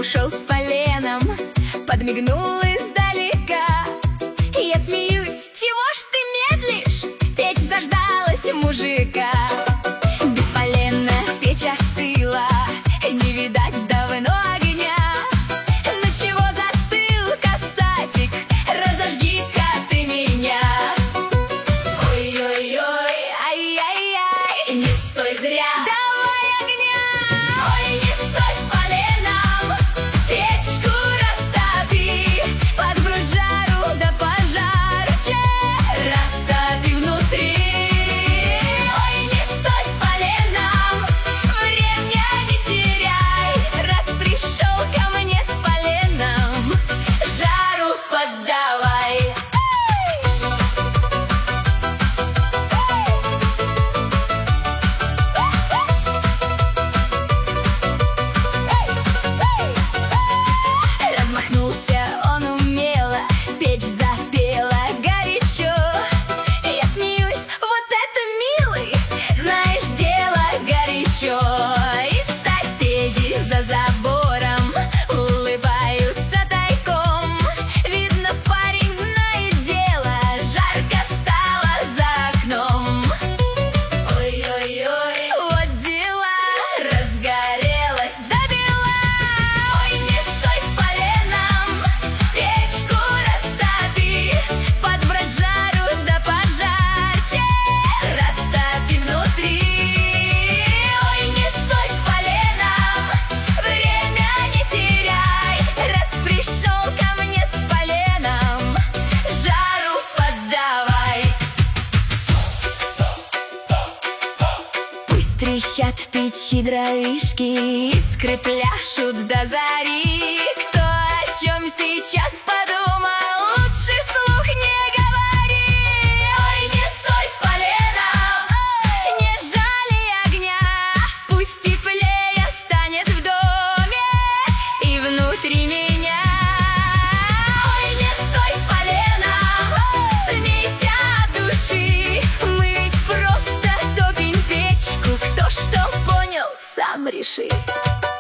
ушел с поленом, подмигнул издалека. Я смеюсь: чего ж ты медлишь? Печь заждалась мужика. Бесполезно, печь остыла, не видать давно огня. Ну чего застыл, касатик? Разожги-ка ты меня. Ой-ой-ой, ай-яй-яй, не стой зря, давай огня. Ой, не стой с поленом, печку растопи, подбрось жару да пожарче, растопи внутри. Ой, не стой с поленом, время не теряй, раз пришел ко мне с поленом, жару поддавай. Размахнулся он умело, печь запела горячо. Я смеюсь: вот это милый, знаешь, дело горячо. И соседи за забором улыбаются тайком. Видно, парень знает дело, жарко стало за окном. Ой-ой-ой, вот дела, разгорелась до бела. Ой, не стой с поленом, печку растопи, подбрось жару да пожарче, растопи внутри. Ой, не стой с поленом, время не теряй, раз пришел ко мне с поленом, жару поддавай. Пусть трещат в печи дровишки, искры пляшут до зари. Кто о чем сейчас подумал, лучше вслух не говори. Ой, не стой с поленом, не жали огня, пусть теплее станет в доме и внутри меня. Ой, не стой с поленом, смейся от души, мы ведь просто топим печку, кто что понял, сам реши.